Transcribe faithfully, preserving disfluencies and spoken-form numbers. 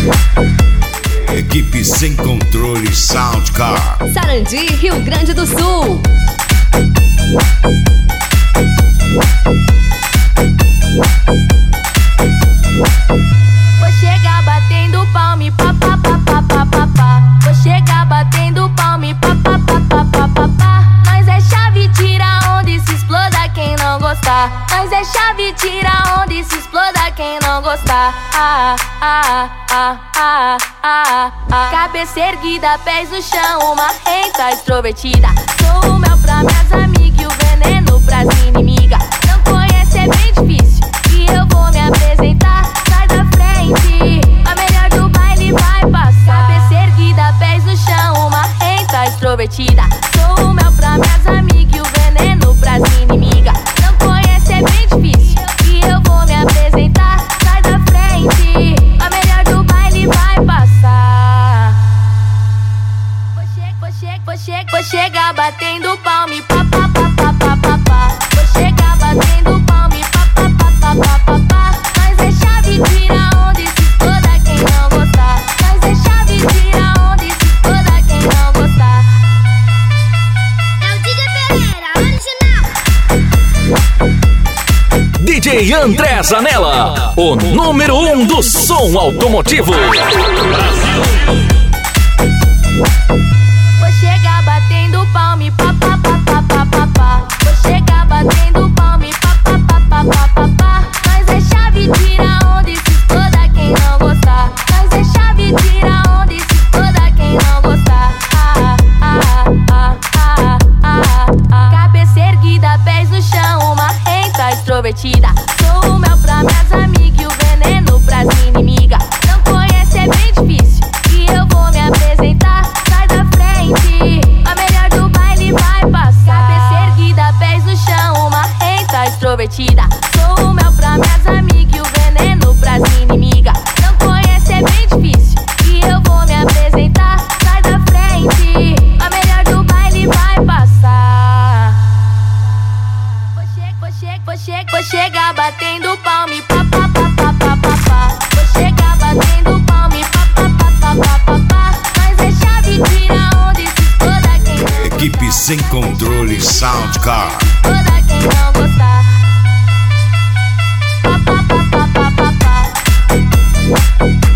Equipe Sem Controle Soundcar, Sarandi, Rio Grande do Sul. Vou chegar batendo palme, pá, pá, pá, pá, pá, pá, pá. Vou chegar batendo palme, pá, pá, pá, pá, pá, pá, pá. Nós é chave, tira onda e se exploda quem não gostar. Nós é chave, tira onda e se exploda quem não gostar. Ah, ah, ah, ah, ah, ah. Cabeça erguida, pés no chão, uma renta extrovertida. Sou o mel pra minhas amigas e o veneno pras inimigas. Não conhece, é bem difícil, e eu vou me apresentar. Sai da frente, a melhor do baile vai passar. Cabeça erguida, pés no chão, uma renta extrovertida. Sou o mel pra minhas amigas e o veneno pras inimigas. Não conhece, é bem difícil, e eu vou me apresentar. Sai da frente, a melhor do baile vai passar. Vou che vou che vou che vou chegar batendo palme, pá, pá, pá, pá, pá, pá, pá. Vou chegar batendo palme, pá, pá, pá, pá, pá, pá, pá. Nós é chave, tira onda e se exploda quem não gostar. Nós é chave, tira onda e se exploda quem não gostar. É o D J Pereira, original. D J André Zanella, o número um do som automotivo. Vou chegar batendo palme, pá, pá, pá, pá, pá, pá, pá. Vou chegar batendo palme, pá, pá, pá, pá, pá, pá, pá. Nós é chave, tira onda e se exploda quem não gostar. Nós é chave, tira onda e se exploda quem não gostar. Ah, ah, ah, ah, ah, ah. Cabeça erguida, pés no chão, uma renta extrovertida. Sou o mel pra minhas amigas e o veneno pras inimigas. Não conhece, é bem difícil, e eu vou me apresentar. Sai da frente, a melhor do baile vai passar. Cabeça erguida, pés no chão, uma renta extrovertida. Sou o mel pra minhas amigas e o veneno pras inimigas. Não conhece, é bem difícil, e eu vou me apresentar. Sai da frente, a melhor do baile vai passar. Vou che vou che vou che vou chegar batendo palme, pá, pá, pá, pá, pá, pá, pá. Vou chegar batendo palme, pá, pá, pá, pá, pá, pá, pá. Nós é chave, tira onda e se exploda quem não gostar. Equipe Sem Controle Soundcar, Exploda quem não gostar. Pá, pá, pá, pá, pá, pá, pá.